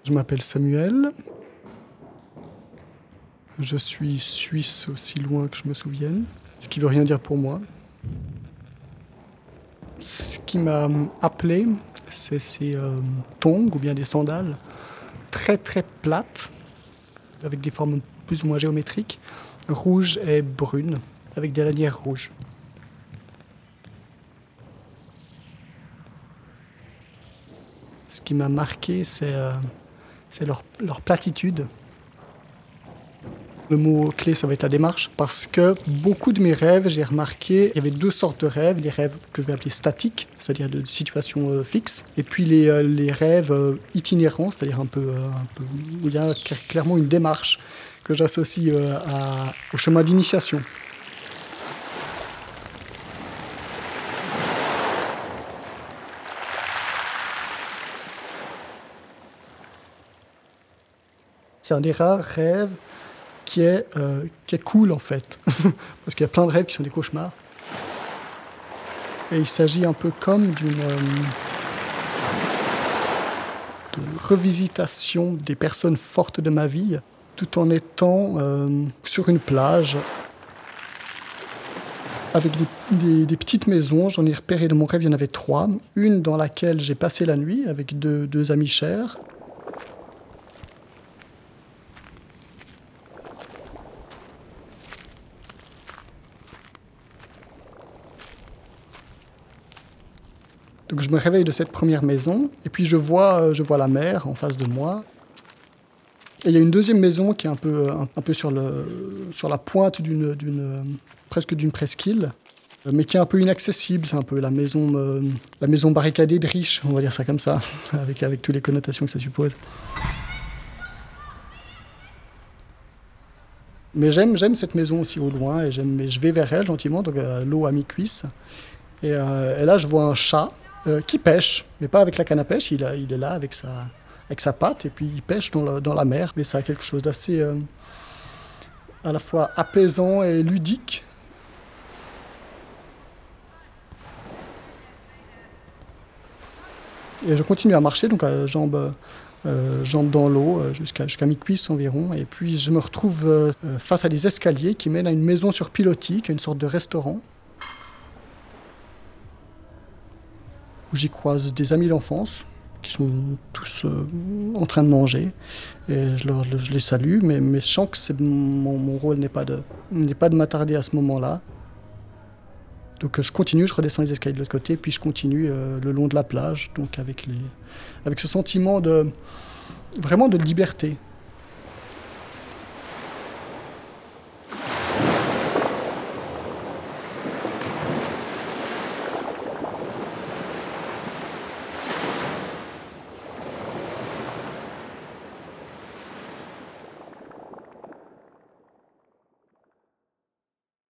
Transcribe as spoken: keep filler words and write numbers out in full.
Je m'appelle Samuel. Je suis suisse aussi loin que je me souvienne, ce qui veut rien dire pour moi. Ce qui m'a appelé, c'est ces euh, tongs ou bien des sandales très très plates, avec des formes plus ou moins géométriques, rouges et brunes, avec des lanières rouges. Ce qui m'a marqué, c'est, euh, c'est leur, leur platitude. Le mot clé, ça va être la démarche, parce que beaucoup de mes rêves, j'ai remarqué, il y avait deux sortes de rêves. Les rêves que je vais appeler statiques, c'est-à-dire de situations euh, fixes, et puis les, euh, les rêves euh, itinérants, c'est-à-dire un peu, euh, un peu, où il y a clairement une démarche que j'associe euh, à, au chemin d'initiation. C'est un des rares rêves qui est, euh, qui est cool en fait, parce qu'il y a plein de rêves qui sont des cauchemars. Et il s'agit un peu comme d'une euh, de revisitation des personnes fortes de ma vie, tout en étant euh, sur une plage, avec des, des, des petites maisons. J'en ai repéré dans mon rêve, il y en avait trois. Une dans laquelle j'ai passé la nuit avec deux, deux amis chers. Donc je me réveille de cette première maison, et puis je vois, je vois la mer en face de moi. Et il y a une deuxième maison qui est un peu, un, un peu sur, le, sur la pointe d'une, d'une, presque d'une presqu'île, mais qui est un peu inaccessible. C'est un peu la maison, euh, la maison barricadée de riches, on va dire ça comme ça, avec, avec toutes les connotations que ça suppose. Mais j'aime, j'aime cette maison aussi au loin, et, j'aime, et je vais vers elle gentiment, donc euh, l'eau à mi-cuisse. Et, euh, et là, je vois un chat euh, qui pêche, mais pas avec la canne à pêche, il, a, il est là avec sa, avec sa patte, et puis il pêche dans la, dans la mer. Mais ça a quelque chose d'assez euh, à la fois apaisant et ludique. Et je continue à marcher, donc à jambes, euh, jambes dans l'eau, jusqu'à, jusqu'à mi-cuisse environ. Et puis je me retrouve euh, face à des escaliers qui mènent à une maison sur pilotis, qui est une sorte de restaurant, où j'y croise des amis d'enfance, qui sont tous euh, en train de manger. Et je, leur, je les salue, mais, mais je sens que c'est, mon, mon rôle n'est pas, de, n'est pas de m'attarder à ce moment-là. Donc je continue, je redescends les escaliers de l'autre côté, puis je continue euh, le long de la plage, donc avec, les, avec ce sentiment de, vraiment de liberté.